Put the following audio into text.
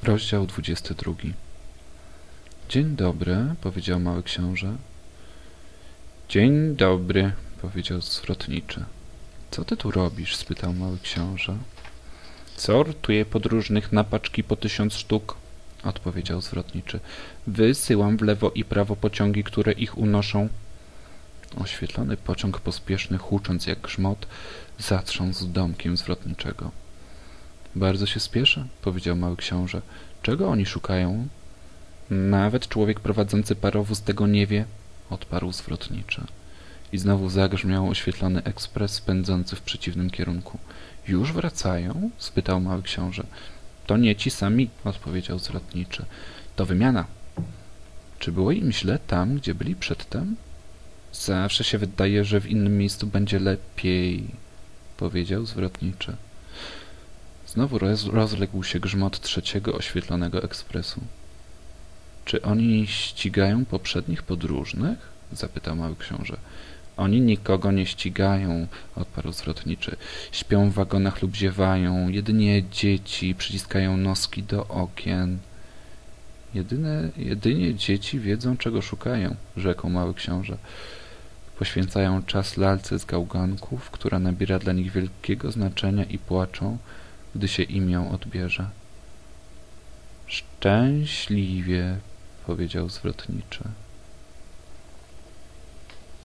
Rozdział 22. Dzień dobry, powiedział mały książę. Dzień dobry, powiedział zwrotniczy. Co ty tu robisz? Spytał mały książę. Sortuję podróżnych na paczki po 1000 sztuk, odpowiedział zwrotniczy. Wysyłam w lewo i prawo pociągi, które ich unoszą. Oświetlony pociąg pospieszny, hucząc jak grzmot, zatrząsł domkiem zwrotniczego. Bardzo się spieszę, powiedział mały książę. Czego oni szukają? Nawet człowiek prowadzący parowóz tego nie wie, odparł zwrotniczy. I znowu zagrzmiał oświetlony ekspres pędzący w przeciwnym kierunku. Już wracają? Spytał mały książę. To nie ci sami, odpowiedział zwrotniczy. To wymiana. Czy było im źle tam, gdzie byli przedtem? Zawsze się wydaje, że w innym miejscu będzie lepiej, powiedział zwrotniczy. Znowu rozległ się grzmot trzeciego oświetlonego ekspresu. Czy oni ścigają poprzednich podróżnych? Zapytał mały książę. Oni nikogo nie ścigają, odparł zwrotniczy. Śpią w wagonach lub ziewają. Jedynie dzieci przyciskają noski do okien. Jedynie dzieci wiedzą, czego szukają, rzekł mały książę. Poświęcają czas lalce z gałganków, która nabiera dla nich wielkiego znaczenia i płaczą, gdy się im ją odbierze. Szczęśliwie, powiedział zwrotniczy.